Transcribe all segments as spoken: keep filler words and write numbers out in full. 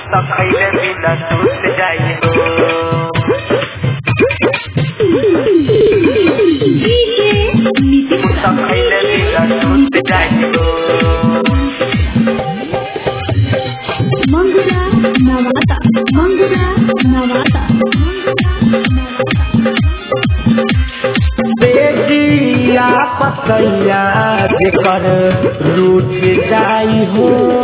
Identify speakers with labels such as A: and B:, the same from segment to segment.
A: तो खैले बिना सूत जाई हो तो खैले बिना सूत जाई हो
B: मंगुरा नवाता मंगुरा नवाता
A: बेटिया पतैया जेकर रूठ जाई हो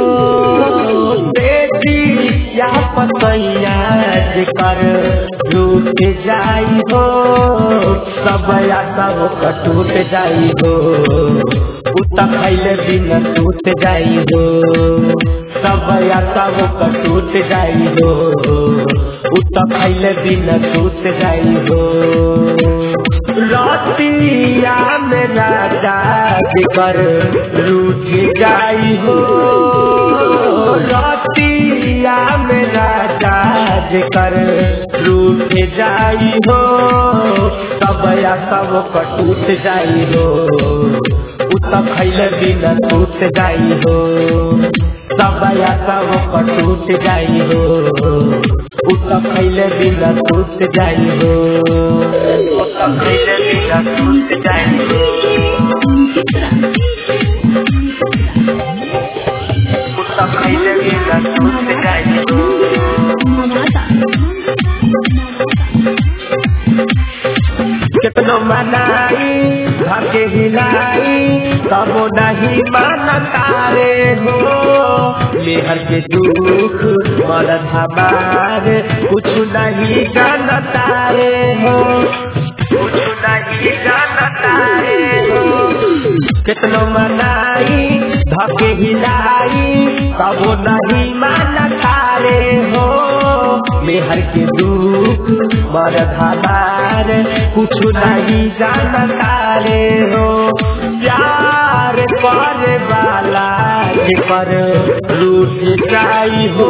A: बेटिया पतैया जेकर रूठ जाई हो सब या सब कटूट जाई हो उत खैले बिन टूट जाई हो सब या सब कटूट जाई हो उत खैले बिन टूट जाई हो रातिया में राजा जेकर रूठ जाई हो रातिया में राजा जेकर रूठ जाई हो सब या सब कटूट जाई हो उत खैले बिना टूट जाई हो सब या सब कटूट जाई हो उत खैले बिना टूट जाई हो उत खैले बिना टूट जाई हो उत खैले बिना टूट जाई हो कितनो मनाई भागे हिलाई तब नहीं मानता रे हो मेहर के दुख मरद हमार कुछ नहीं जानता रे हो कुछ नहीं जानता रे हो कितनो मनाई भागे हिलाई तब नहीं मानता रे हो मेहर के दुख मरद हमार कुछ नहीं जानता रे हो प्यार करे वाला पर रूठ जाई हो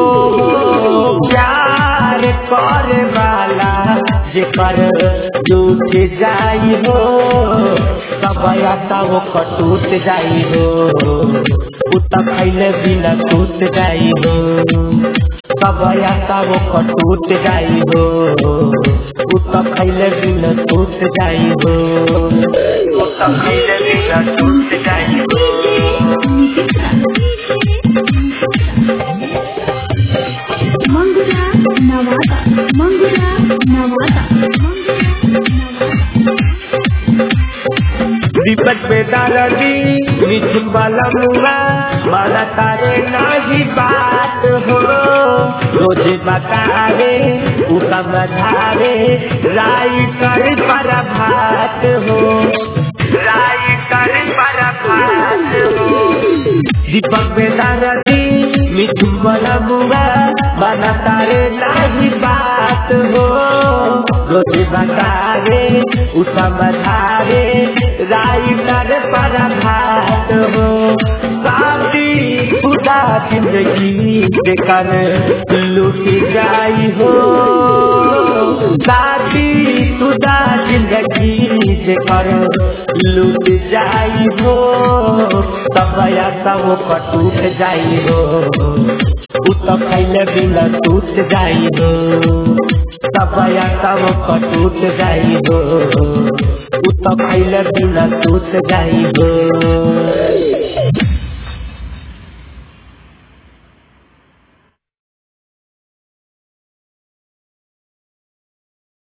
A: प्यार करे वाला जेकर रूठ जाई हो सब या सब कटूट जाई हो उत खैले बिना टूट जाई हो सब या सब कटूट जाई हो उत खैले बिना टूट जाई हो उत खैले बिना टूट जाई हो
B: मंगुरा नवाता मंगुरा नवाता
A: दीपक बेदारदी मिथुन वाला मुआ माना तारे नाही बात हो रोजे बतारे समझारे राई कर पर भात हो राई कर पर भात हो दीपक बेदारदी मिथुन वाला मुआ माना तारे नाही बात हो रोजे बतारे समझारे राई कर पर भात हो शादी खुदा जिंदगी बेकार लूट जाई हो शादी खुदा जिंदगी बेकार लूट जाई हो सब या सब कटूट जाई हो उत खैले बिना टूट जाई हो सब या सब कटूट जाई हो उत खैले बिना टूट जाई हो।